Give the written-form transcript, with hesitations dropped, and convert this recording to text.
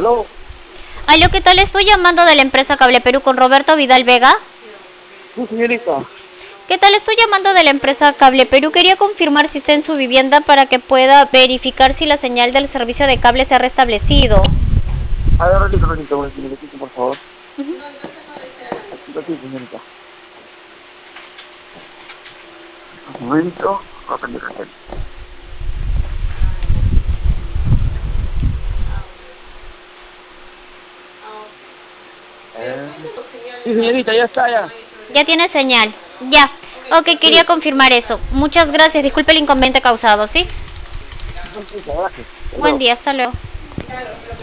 Aló, Aló, ¿qué tal? Estoy llamando de la empresa Cable Perú con Roberto Vidal Vega. sí, señorita. ¿Qué tal? Estoy llamando de la empresa Cable Perú. Quería confirmar si está en su vivienda para que pueda verificar si la señal del servicio de cable se ha restablecido. A ver, ahorita, un minutito, por favor. Aquí, señorita. Un momento, voy a prender la tele. Sí, señorita, ya está, ya. Ya tiene señal. Ya. Ok, quería Sí, confirmar eso. Muchas gracias. Disculpe el inconveniente causado, ¿sí? muchas gracias. Hasta Buen luego. día, hasta luego.